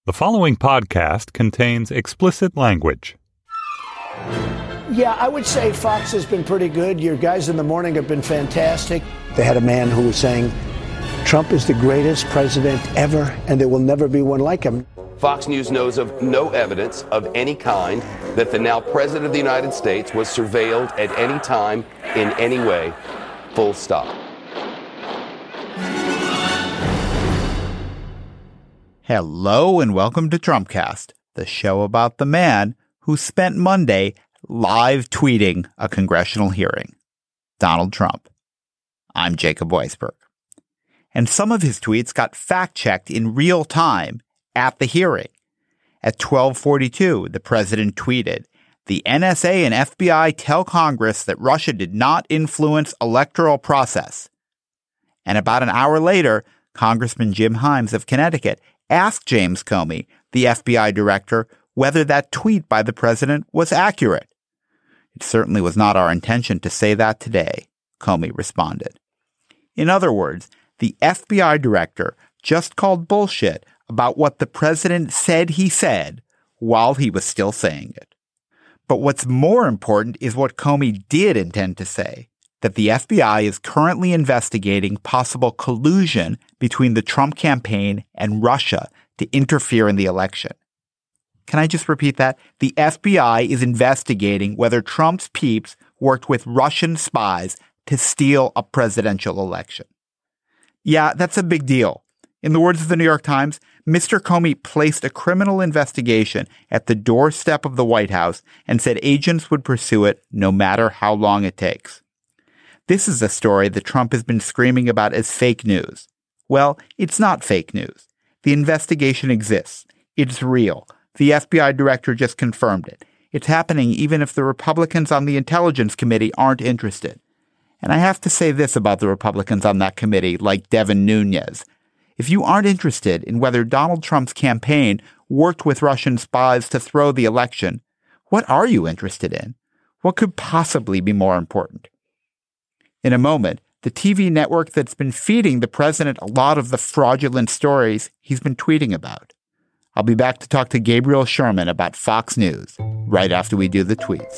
The following podcast contains explicit language. Yeah, I would say Fox has been pretty good. Your guys in the morning have been fantastic. They had a man who was saying, Trump is the greatest president ever, and there will never be one like him. Fox News knows of no evidence of any kind that the now President of the United States was surveilled at any time in any way. Full stop. Hello and welcome to Trumpcast, the show about the man who spent Monday live tweeting a congressional hearing, Donald Trump. I'm Jacob Weisberg. And some of his tweets got fact-checked in real time at the hearing. At 12:42, the president tweeted, "The NSA and FBI tell Congress that Russia did not influence electoral process." And about an hour later, Congressman Jim Himes of Connecticut asked James Comey, the FBI director, whether that tweet by the president was accurate. "It certainly was not our intention to say that today," Comey responded. In other words, the FBI director just called bullshit about what the president said he said while he was still saying it. But what's more important is what Comey did intend to say, that the FBI is currently investigating possible collusion between the Trump campaign and Russia to interfere in the election. Can I just repeat that? The FBI is investigating whether Trump's peeps worked with Russian spies to steal a presidential election. Yeah, that's a big deal. In the words of the New York Times, Mr. Comey placed a criminal investigation at the doorstep of the White House and said agents would pursue it no matter how long it takes. This is a story that Trump has been screaming about as fake news. Well, it's not fake news. The investigation exists. It's real. The FBI director just confirmed it. It's happening even if the Republicans on the Intelligence Committee aren't interested. And I have to say this about the Republicans on that committee, like Devin Nunes. If you aren't interested in whether Donald Trump's campaign worked with Russian spies to throw the election, what are you interested in? What could possibly be more important? In a moment, the TV network that's been feeding the president a lot of the fraudulent stories he's been tweeting about. I'll be back to talk to Gabriel Sherman about Fox News right after we do the tweets.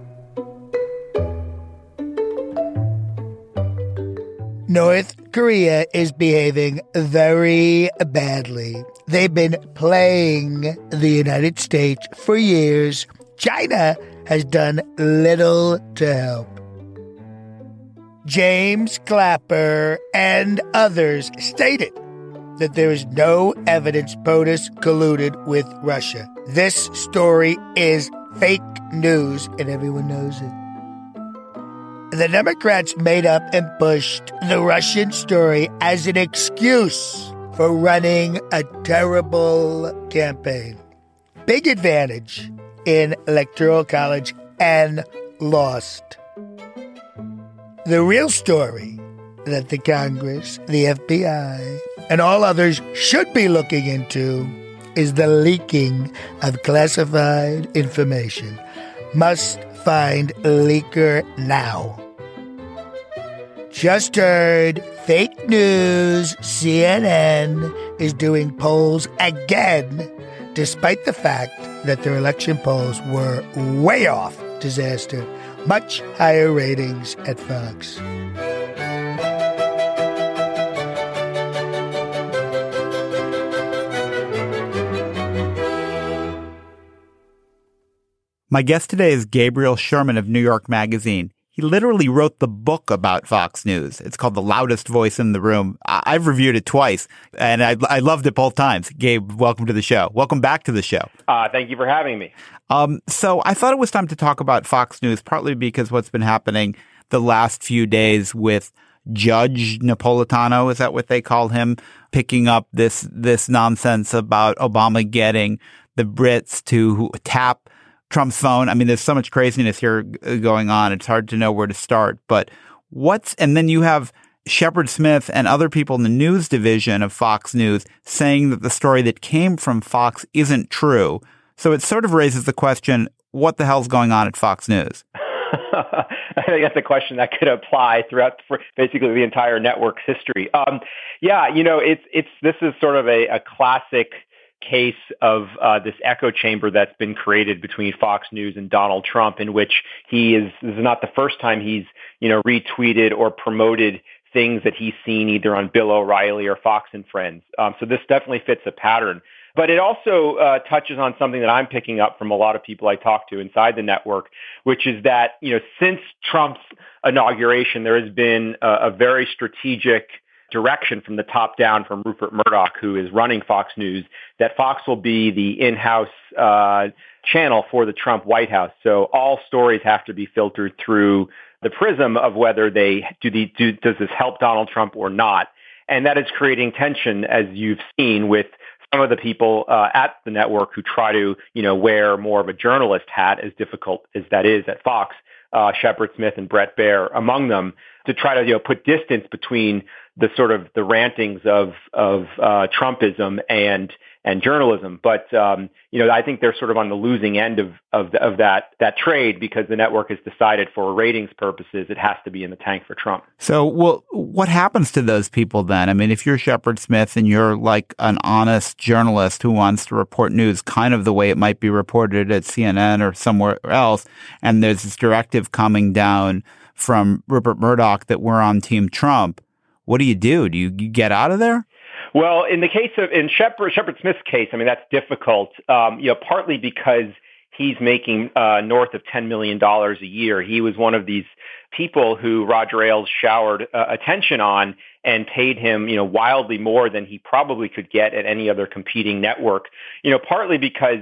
North Korea is behaving very badly. They've been playing the United States for years. China has done little to help. James Clapper and others stated that there is no evidence POTUS colluded with Russia. This story is fake news, and everyone knows it. The Democrats made up and pushed the Russian story as an excuse for running a terrible campaign. Big advantage in Electoral College and lost. The real story that the Congress, the FBI, and all others should be looking into is the leaking of classified information. Must find leaker now. Just heard fake news. CNN is doing polls again, despite the fact that their election polls were way off. Disaster. Much higher ratings at Fox. My guest today is Gabriel Sherman of New York Magazine. He literally wrote the book about Fox News. It's called The Loudest Voice in the Room. I've reviewed it twice, and I loved it both times. Gabe, welcome to the show. Welcome back to the show. Thank you for having me. So I thought it was time to talk about Fox News, partly because what's been happening the last few days with Judge Napolitano, is that what they call him, picking up this nonsense about Obama getting the Brits to tap Trump's phone. I mean, there's so much craziness here going on. It's hard to know where to start. But and then you have Shepard Smith and other people in the news division of Fox News saying that the story that came from Fox isn't true. So it sort of raises the question, what the hell's going on at Fox News? I think that's a question that could apply throughout basically the entire network's history. This is sort of a classic case of this echo chamber that's been created between Fox News and Donald Trump, in which this is not the first time he's, retweeted or promoted things that he's seen either on Bill O'Reilly or Fox and Friends. So this definitely fits a pattern. But it also touches on something that I'm picking up from a lot of people I talk to inside the network, which is that, since Trump's inauguration, there has been a very strategic direction from the top down from Rupert Murdoch, who is running Fox News, that Fox will be the in-house channel for the Trump White House. So all stories have to be filtered through the prism of whether does this help Donald Trump or not. And that is creating tension, as you've seen, with some of the people at the network who try to, wear more of a journalist hat, as difficult as that is at Fox, Shepard Smith and Bret Baier among them, to try to, put distance between the sort of the rantings of Trumpism and journalism. But, I think they're sort of on the losing end of that trade, because the network has decided for ratings purposes it has to be in the tank for Trump. So, what happens to those people then? I mean, if you're Shepard Smith and you're like an honest journalist who wants to report news kind of the way it might be reported at CNN or somewhere else, and there's this directive coming down from Rupert Murdoch that we're on Team Trump, what do? Do you get out of there? Well, in the case of Shepard Smith's case, I mean, that's difficult, partly because he's making north of $10 million a year. He was one of these people who Roger Ailes showered attention on and paid him, wildly more than he probably could get at any other competing network, partly because,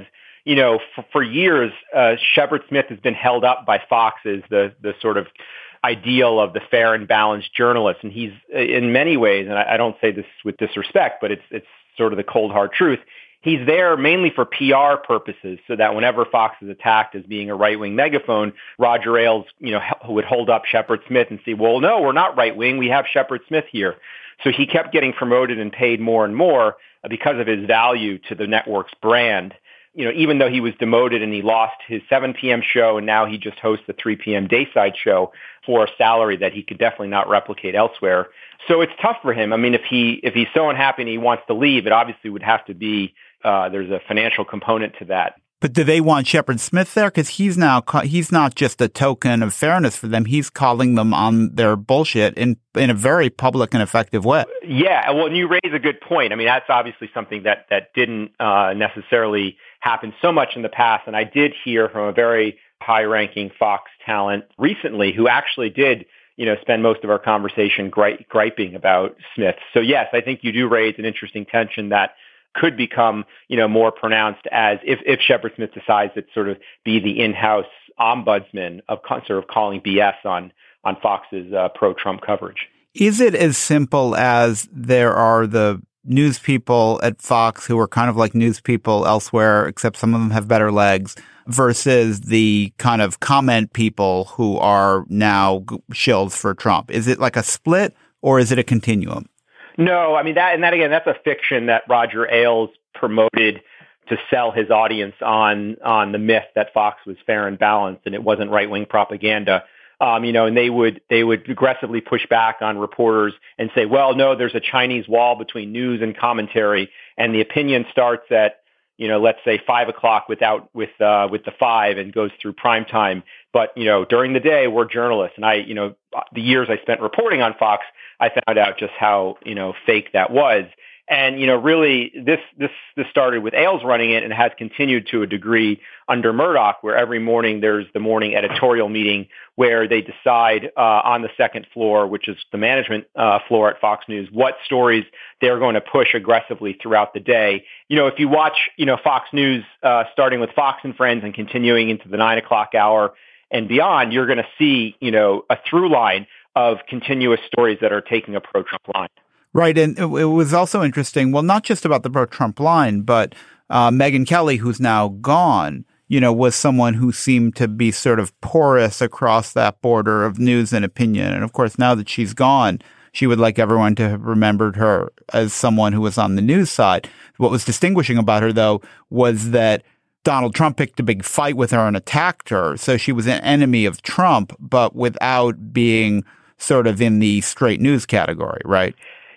for years, Shepard Smith has been held up by Fox as the sort of ideal of the fair and balanced journalist. And he's, in many ways, and I don't say this with disrespect, but it's sort of the cold hard truth, he's there mainly for PR purposes, so that whenever Fox is attacked as being a right-wing megaphone, Roger Ailes, would hold up Shepard Smith and say, well, no, we're not right-wing. We have Shepard Smith here. So he kept getting promoted and paid more and more because of his value to the network's brand. Even though he was demoted and he lost his 7 p.m. show, and now he just hosts the 3 p.m. Dayside show for a salary that he could definitely not replicate elsewhere. So it's tough for him. I mean, if he's so unhappy and he wants to leave, it obviously would have to be there's a financial component to that. But do they want Shepard Smith there? Because he's not just a token of fairness for them. He's calling them on their bullshit in a very public and effective way. Yeah, well, and you raise a good point. I mean, that's obviously something that didn't necessarily happen so much in the past. And I did hear from a very high-ranking Fox talent recently who actually did, spend most of our conversation griping about Smith. So yes, I think you do raise an interesting tension that could become, more pronounced as if Shepard Smith decides to sort of be the in-house ombudsman of sort of calling BS on Fox's pro-Trump coverage. Is it as simple as there are the news people at Fox who are kind of like news people elsewhere, except some of them have better legs, versus the kind of comment people who are now shills for Trump? Is it like a split, or is it a continuum? No, I mean, that again, that's a fiction that Roger Ailes promoted to sell his audience on the myth that Fox was fair and balanced and it wasn't right-wing propaganda. And they would aggressively push back on reporters and say, well, no, there's a Chinese wall between news and commentary, and the opinion starts at, let's say 5 o'clock with the 5 and goes through prime time. But, during the day, we're journalists. And the years I spent reporting on Fox, I found out just how, fake that was. And, really, this started with Ailes running it and has continued to a degree under Murdoch, where every morning there's the morning editorial meeting where they decide on the second floor, which is the management floor at Fox News, what stories they're going to push aggressively throughout the day. If you watch, Fox News starting with Fox and Friends and continuing into the 9 o'clock hour and beyond, you're going to see, a through line of continuous stories that are taking a pro-Trump line. Right. And it was also interesting, well, not just about the pro-Trump line, but Megyn Kelly, who's now gone, was someone who seemed to be sort of porous across that border of news and opinion. And of course, now that she's gone, she would like everyone to have remembered her as someone who was on the news side. What was distinguishing about her, though, was that Donald Trump picked a big fight with her and attacked her. So she was an enemy of Trump, but without being sort of in the straight news category, right?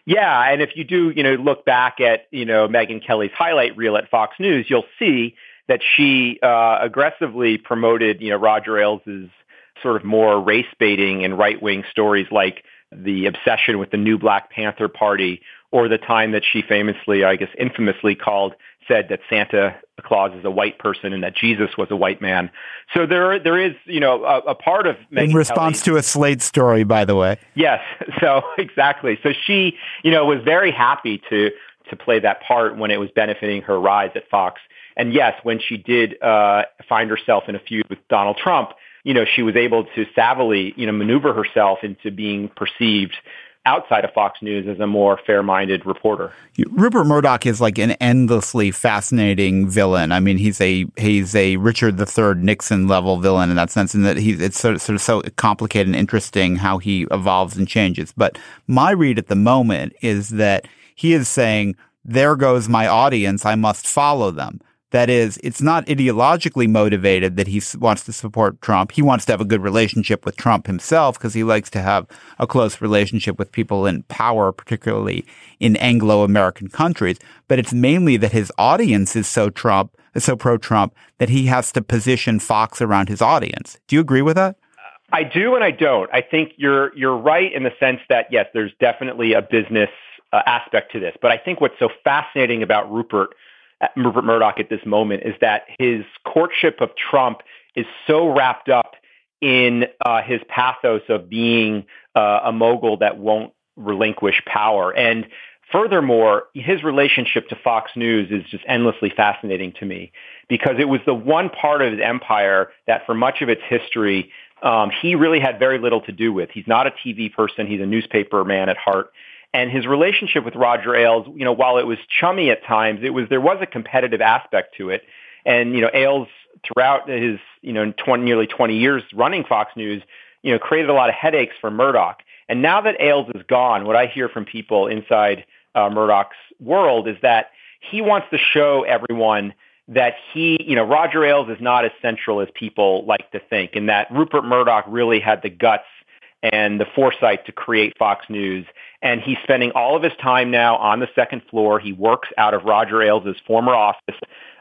Yeah, and if you do, look back at, Megyn Kelly's highlight reel at Fox News, you'll see that she aggressively promoted, Roger Ailes' sort of more race baiting and right-wing stories like the obsession with the new Black Panther Party, or the time that she famously, I guess infamously said that Santa Claus is a white person and that Jesus was a white man. So there is, a part of Megyn in response Kelly, to a Slate story, by the way. Yes. So exactly. So she, was very happy to play that part when it was benefiting her rise at Fox. And yes, when she did find herself in a feud with Donald Trump, she was able to savvily, maneuver herself into being perceived outside of Fox News as a more fair-minded reporter. Rupert Murdoch is like an endlessly fascinating villain. I mean, he's a Richard III Nixon level villain in that sense, in that it's sort of so complicated and interesting how he evolves and changes. But my read at the moment is that he is saying, there goes my audience, I must follow them. That is, it's not ideologically motivated that he wants to support Trump. He wants to have a good relationship with Trump himself because he likes to have a close relationship with people in power, particularly in Anglo-American countries. But it's mainly that his audience is so pro-Trump that he has to position Fox around his audience. Do you agree with that? I do and I don't. I think you're right in the sense that, yes, there's definitely a business aspect to this. But I think what's so fascinating about Rupert Murdoch at this moment is that his courtship of Trump is so wrapped up in his pathos of being a mogul that won't relinquish power. And furthermore, his relationship to Fox News is just endlessly fascinating to me because it was the one part of his empire that for much of its history, he really had very little to do with. He's not a TV person. He's a newspaper man at heart. And his relationship with Roger Ailes, while it was chummy at times, there was a competitive aspect to it. And, Ailes, throughout his, nearly 20 years running Fox News, created a lot of headaches for Murdoch. And now that Ailes is gone, what I hear from people inside Murdoch's world is that he wants to show everyone that Roger Ailes is not as central as people like to think, and that Rupert Murdoch really had the guts and the foresight to create Fox News. And he's spending all of his time now on the second floor. He works out of Roger Ailes' former office.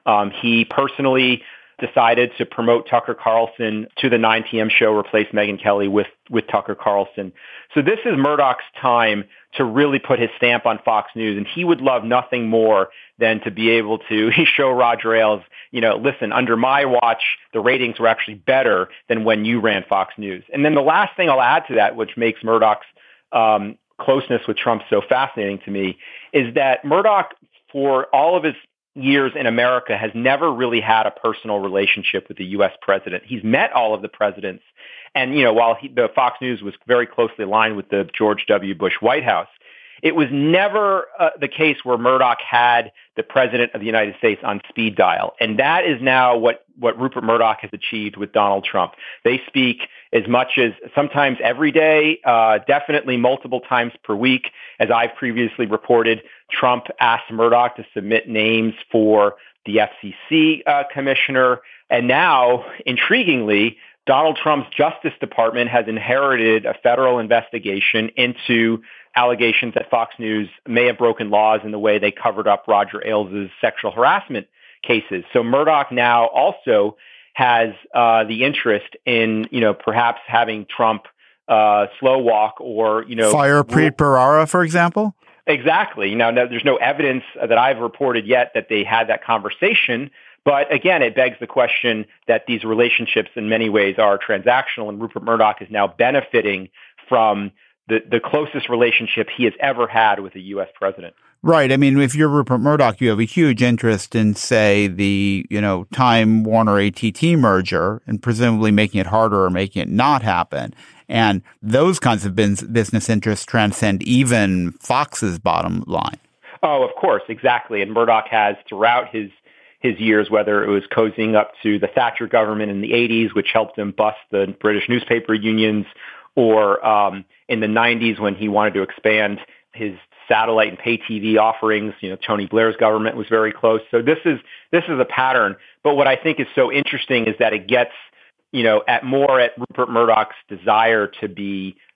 He personally decided to promote Tucker Carlson to the 9 p.m. show, replace Megyn Kelly with Tucker Carlson. So this is Murdoch's time to really put his stamp on Fox News, and he would love nothing more than to be able to show Roger Ailes, listen, under my watch, the ratings were actually better than when you ran Fox News. And then the last thing I'll add to that, which makes Murdoch's closeness with Trump so fascinating to me, is that Murdoch, for all of his years in America, has never really had a personal relationship with the U.S. president. He's met all of the presidents. And, while the Fox News was very closely aligned with the George W. Bush White House, it was never the case where Murdoch had the president of the United States on speed dial. And that is now what Rupert Murdoch has achieved with Donald Trump. They speak as much as sometimes every day, definitely multiple times per week. As I've previously reported, Trump asked Murdoch to submit names for the FCC commissioner. And now, intriguingly, Donald Trump's Justice Department has inherited a federal investigation into allegations that Fox News may have broken laws in the way they covered up Roger Ailes' sexual harassment cases. So Murdoch now also has the interest in, perhaps having Trump slow walk or, fire Preet Bharara, for example? Exactly. Now, there's no evidence that I've reported yet that they had that conversation. But again, it begs the question that these relationships in many ways are transactional, and Rupert Murdoch is now benefiting from the closest relationship he has ever had with a U.S. president. Right. I mean, if you're Rupert Murdoch, you have a huge interest in, say, the, Time Warner ATT merger and presumably making it harder or making it not happen. And those kinds of business interests transcend even Fox's bottom line. Oh, of course. Exactly. And Murdoch has throughout his years, whether it was cozying up to the Thatcher government in the 80s, which helped him bust the British newspaper unions, or in the 90s when he wanted to expand his satellite and pay TV offerings. Tony Blair's government was very close. So this is a pattern. But what I think is so interesting is that it gets, at Rupert Murdoch's desire to be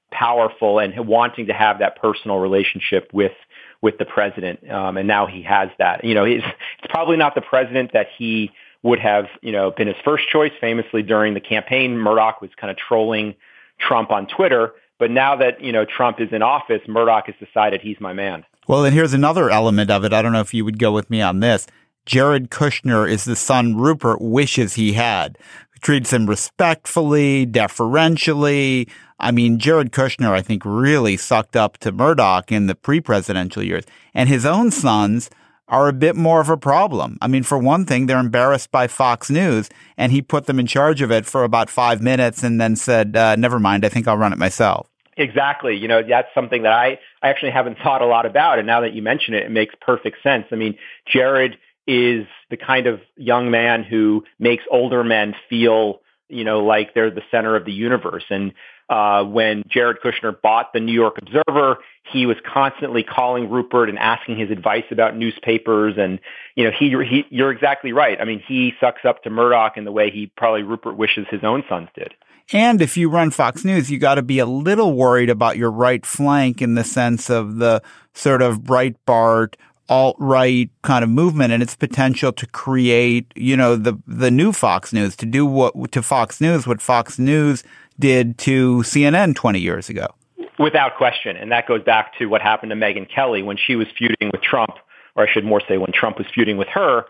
powerful and wanting to have that personal relationship with the president. And now he has that. It's probably not the president that he would have, been his first choice. Famously during the campaign, Murdoch was kind of trolling Trump on Twitter. But now that, Trump is in office, Murdoch has decided he's my man. Well, and here's another element of it. I don't know if you would go with me on this. Jared Kushner is the son Rupert wishes he had. Treats him respectfully, deferentially. I mean, Jared Kushner, I think, really sucked up to Murdoch in the pre-presidential years. And his own sons are a bit more of a problem. I mean, for one thing, they're embarrassed by Fox News, and he put them in charge of it for about 5 minutes and then said, never mind, I think I'll run it myself. Exactly. That's something that I actually haven't thought a lot about. And now that you mention it, it makes perfect sense. I mean, Jared is the kind of young man who makes older men feel, like they're the center of the universe. And when Jared Kushner bought the New York Observer, he was constantly calling Rupert and asking his advice about newspapers. And, you're exactly right. I mean, he sucks up to Murdoch in the way he probably Rupert wishes his own sons did. And if you run Fox News, you got to be a little worried about your right flank in the sense of the sort of Breitbart, alt-right kind of movement and its potential to create, the new Fox News, to do what Fox News did to CNN 20 years ago. Without question. And that goes back to what happened to Megyn Kelly when she was feuding with Trump, or I should more say when Trump was feuding with her.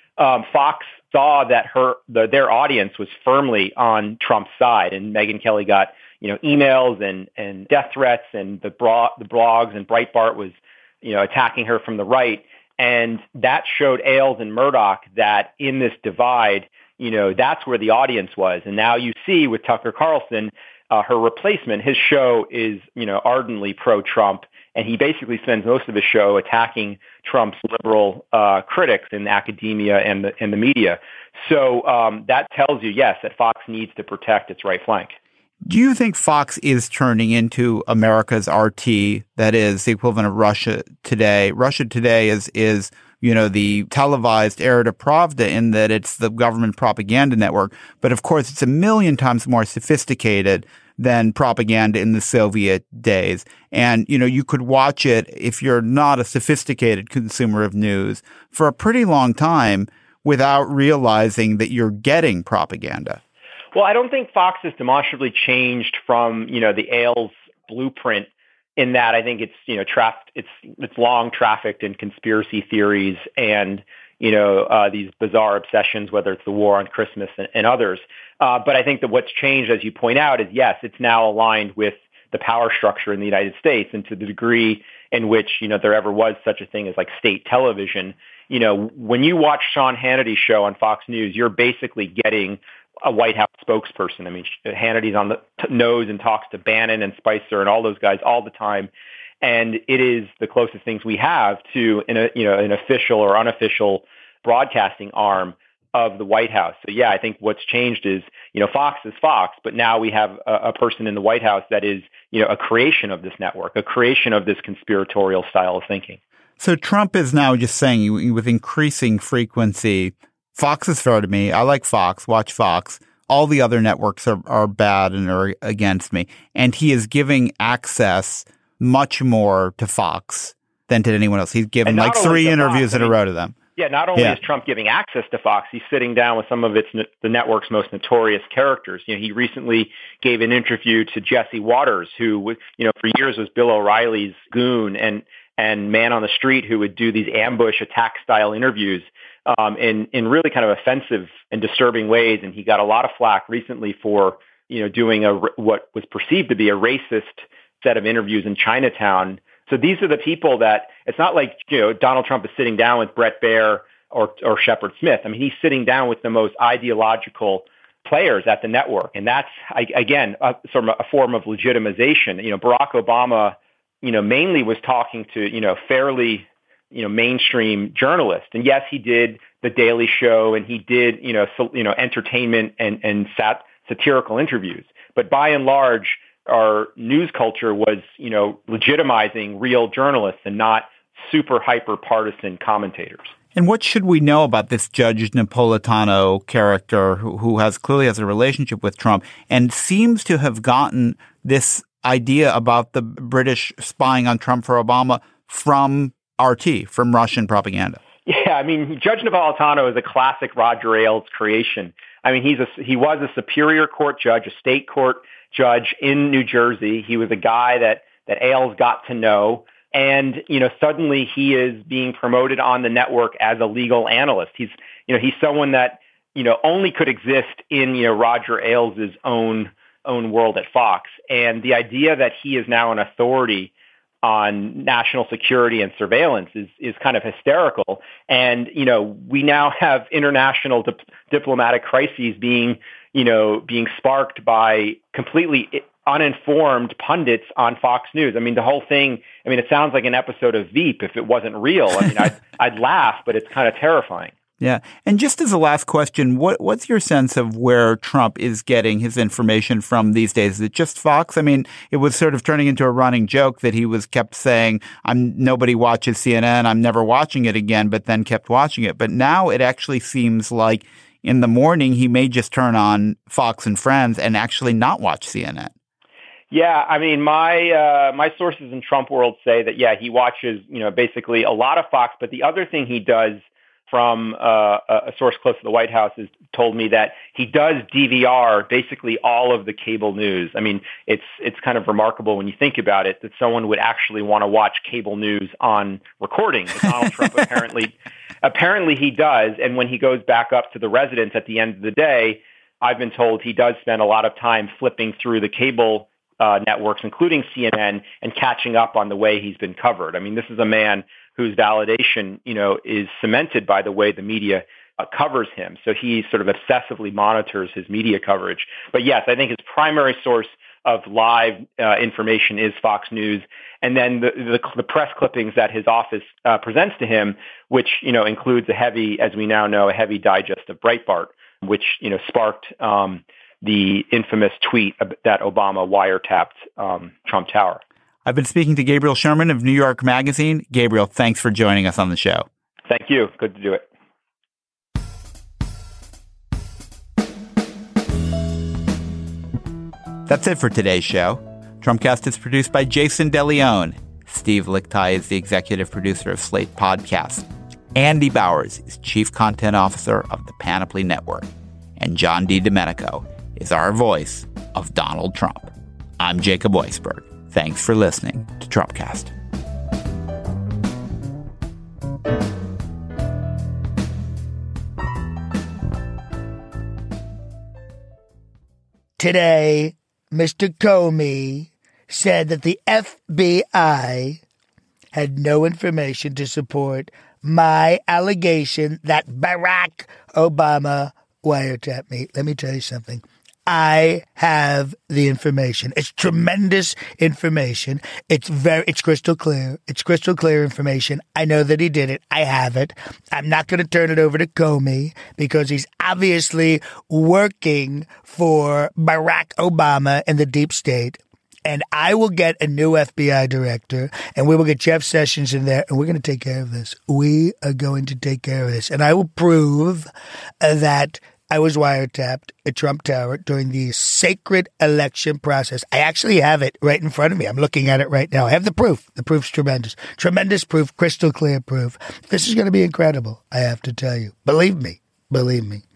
Fox saw that their audience was firmly on Trump's side, and Megyn Kelly got, emails and death threats, and the blogs, and Breitbart was, attacking her from the right. And that showed Ailes and Murdoch that in this divide, that's where the audience was. And now you see with Tucker Carlson, her replacement, his show is, ardently pro-Trump. And he basically spends most of his show attacking Trump's liberal critics in academia and the media. So that tells you, yes, that Fox needs to protect its right flank. Do you think Fox is turning into America's RT, that is the equivalent of Russia Today? Russia Today is the televised Era de Pravda in that it's the government propaganda network. But of course, it's a million times more sophisticated than propaganda in the Soviet days. And, you could watch it if you're not a sophisticated consumer of news for a pretty long time without realizing that you're getting propaganda. Well, I don't think Fox has demonstrably changed from, the Ailes blueprint in that I think it's, it's long trafficked in conspiracy theories and, these bizarre obsessions, whether it's the war on Christmas and others. But I think that what's changed, as you point out, is yes, it's now aligned with the power structure in the United States, and to the degree in which, there ever was such a thing as like state television. When you watch Sean Hannity's show on Fox News, you're basically getting a White House spokesperson. I mean, Hannity's on the nose and talks to Bannon and Spicer and all those guys all the time. And it is the closest things we have to an official or unofficial broadcasting arm of the White House. So yeah, I think what's changed is, Fox is Fox, but now we have a person in the White House that is, a creation of this network, a creation of this conspiratorial style of thinking. So Trump is now just saying with increasing frequency, Fox is fair to me. I like Fox. Watch Fox. All the other networks are bad and are against me. And he is giving access much more to Fox than to anyone else. He's given like 3 interviews in a row to them. Yeah, not only is Trump giving access to Fox, he's sitting down with some of the network's most notorious characters. He recently gave an interview to Jesse Waters, who was, for years was Bill O'Reilly's goon and man on the street who would do these ambush attack style interviews in really kind of offensive and disturbing ways. And he got a lot of flack recently for, doing what was perceived to be a racist set of interviews in Chinatown. So these are the people that it's not like, Donald Trump is sitting down with Bret Baier or Shepard Smith. I mean, he's sitting down with the most ideological players at the network. And that's, again, sort of a form of legitimization. Barack Obama, mainly was talking to, fairly, mainstream journalists. And yes, he did The Daily Show and he did, entertainment and satirical interviews. But by and large, our news culture was, legitimizing real journalists and not super hyper partisan commentators. And what should we know about this Judge Napolitano character who clearly has a relationship with Trump and seems to have gotten this idea about the British spying on Trump for Obama from RT, from Russian propaganda. Yeah, I mean, Judge Napolitano is a classic Roger Ailes creation. I mean, he was a Superior Court judge, a state court judge in New Jersey. He was a guy that Ailes got to know. And, suddenly he is being promoted on the network as a legal analyst. He's someone that, only could exist in, Roger Ailes' own world at Fox. And the idea that he is now an authority on national security and surveillance is kind of hysterical. And, we now have international diplomatic crises being sparked by completely uninformed pundits on Fox News. I mean, the whole thing, it sounds like an episode of Veep if it wasn't real. I mean, I'd laugh, but it's kind of terrifying. Yeah. And just as a last question, what's your sense of where Trump is getting his information from these days? Is it just Fox? I mean, it was sort of turning into a running joke that he kept saying, nobody watches CNN, I'm never watching it again, but then kept watching it. But now it actually seems like in the morning, he may just turn on Fox and Friends and actually not watch CNN. Yeah, I mean, my sources in Trump world say that, yeah, he watches, basically a lot of Fox. But the other thing he does from a source close to the White House has told me that he does DVR basically all of the cable news. I mean, it's kind of remarkable when you think about it that someone would actually want to watch cable news on recording. Donald Trump apparently he does. And when he goes back up to the residence at the end of the day, I've been told he does spend a lot of time flipping through the cable networks, including CNN, and catching up on the way he's been covered. I mean, this is a man whose validation, is cemented by the way the media covers him. So he sort of obsessively monitors his media coverage. But yes, I think his primary source of live information is Fox News. And then the press clippings that his office presents to him, which, includes as we now know, a heavy digest of Breitbart, which, sparked the infamous tweet that Obama wiretapped Trump Tower. I've been speaking to Gabriel Sherman of New York Magazine. Gabriel, thanks for joining us on the show. Thank you. Good to do it. That's it for today's show. Trumpcast is produced by Jason DeLeon. Steve Lickteig is the executive producer of Slate Podcasts. Andy Bowers is chief content officer of the Panoply Network. And John DiDomenico is our voice of Donald Trump. I'm Jacob Weisberg. Thanks for listening to Trumpcast. Today, Mr. Comey said that the FBI had no information to support my allegation that Barack Obama wiretapped me. Let me tell you something. I have the information. It's tremendous information. It's crystal clear. It's crystal clear information. I know that he did it. I have it. I'm not going to turn it over to Comey because he's obviously working for Barack Obama and the deep state. And I will get a new FBI director, and we will get Jeff Sessions in there, and we're going to take care of this. We are going to take care of this. And I will prove that I was wiretapped at Trump Tower during the sacred election process. I actually have it right in front of me. I'm looking at it right now. I have the proof. The proof's tremendous. Tremendous proof, crystal clear proof. This is going to be incredible, I have to tell you. Believe me. Believe me.